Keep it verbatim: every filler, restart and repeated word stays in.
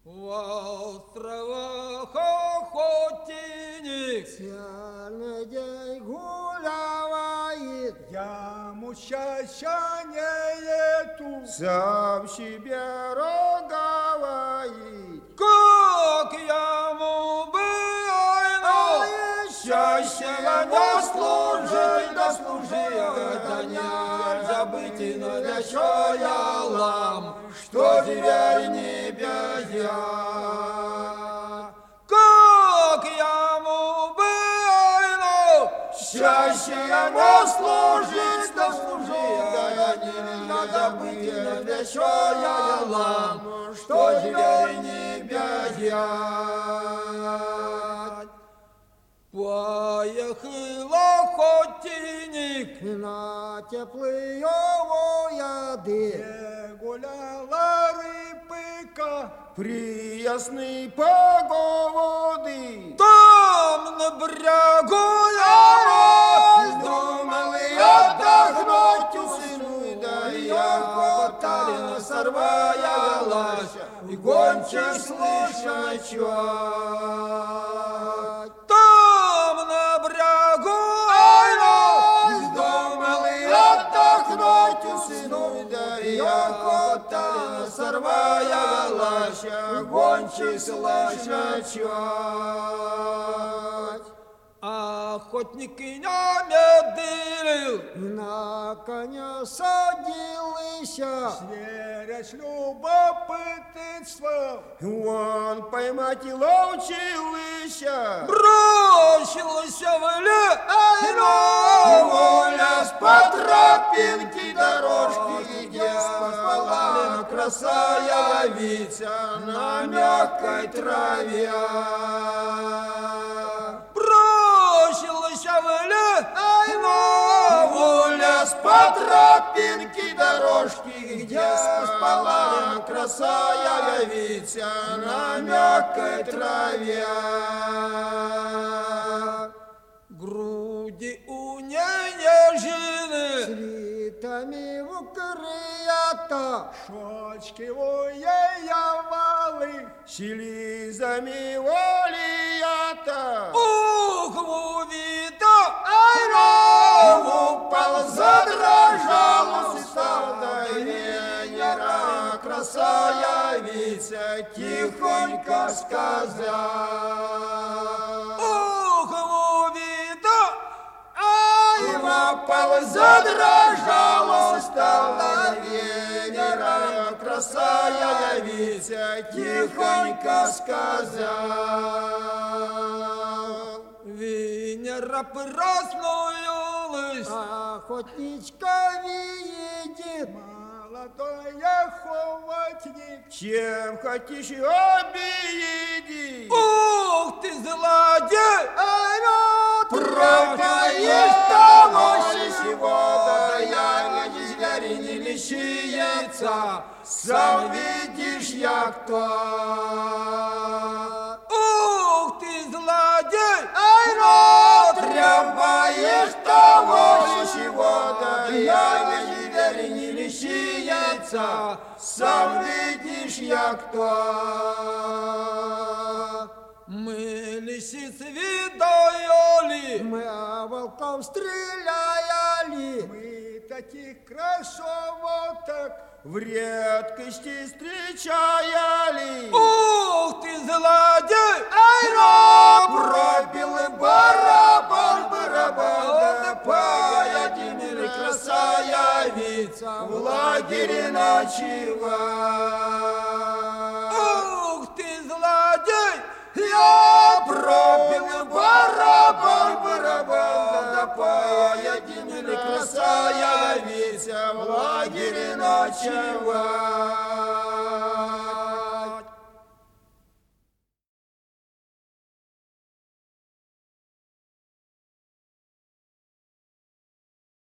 В островах охотник Целый день гулявает, яму счастья нету, сам себе роговает. как яму бывает, Счастье не служит, да служи, да не забыть и навещая лам, что зверь не бязя. Как яму бывает, счастье не служит, да служи, да не забыть и навещая лам, что зверь не бязя. Поехал охотник на теплые воды, где гуляла рыбка, при ясной погоды. там на брегу Думал и отдохнуть у сыну, да я хватали, сорвая лась, и гончий слышно ночевать. там на брегу Думал и отдохнуть у сыну, да я хватали, сорвая лась, гончий слышно ночевать. охотник и не медлил, На коня садился, зверя с любопытством, он поймать и научился. бросился в лес, Воля по тропинке дорожки, где спала красая вица на мягкой траве. бросился в лес, Воля по тропинке дорожки, где спала красая вица на мягкой траве. груди у нежны, Цветами укрыта, щечки у ей овалы, силизами волията. ух, увита, Упал, задрожал, стал до Венера, красая вица тихонько сказал. ух, увита, Упал, задрожал, стал до Венера, красая вица тихонько сказал. Венера проснулась, Охотничка видит, молодой охотник, чем хотишь обидеть. ух ты злодей, Пропаешь того сего, да я не зверь не лещица, сам видишь я кто. ух ты злодей, Требуешь того сего, да я не зверь не лещица, сам видишь я кто. мы лисиц видали, Мы волков стреляли, мы таких красоток в редкости встречали. ух ты злодей, Пробил барабан, барабан, да поединили красая вица в лагере ночевать. ух ты злодей, Я про